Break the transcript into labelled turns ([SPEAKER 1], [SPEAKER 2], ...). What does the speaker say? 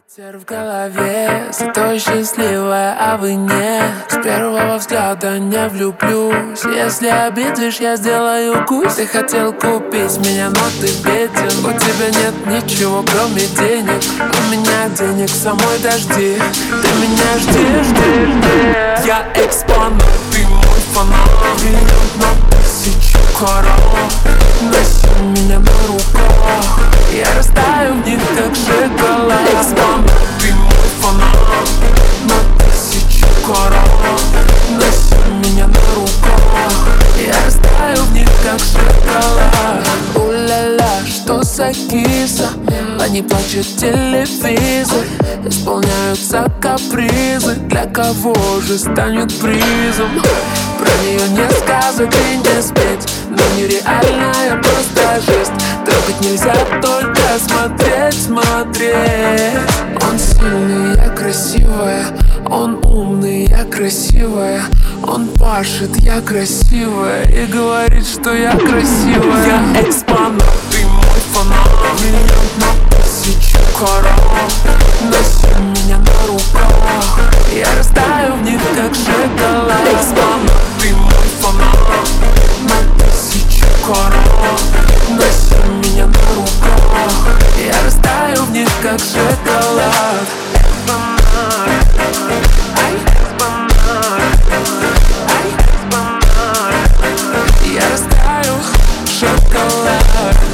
[SPEAKER 1] Ветер в голове, зато счастливая, а вы нет. С первого взгляда не влюблюсь. Если обидишь, я сделаю гусь. Ты хотел купить меня, но ты беден. У тебя нет ничего, кроме денег. У меня денег самой дожди. Ты меня жди. Я экспонат, ты мой фанат. Бриллиант на 1000 карат. Носи меня на руках, я растаю в них, как шоколад. Экспонат, ты мой фанат. На 1000 карат. Носи меня на руках, я растаю в них, как шоколад. У-ля-ля, что за киса? Не плачет телевизор. Исполняются капризы. Для кого же станет призом? Про нее не сказок и не спеть, но нереальная просто жесть. Трогать нельзя, только смотреть. Он сильный, я красивая. Он умный, я красивая. Он пашет, я красивая. И говорит, что я красивая. Я экспонат, ты мой фанат. Бриллиант на 1000 карат. Носи меня на руках, я растаю в них, как шоколад. Экспонат, ты мой фанат. На 1000 карат. Носи меня на руках, я растаю в них, как шоколад. Экспонат, ай, экспонат, ай, экспонат. Я растаю, шоколад.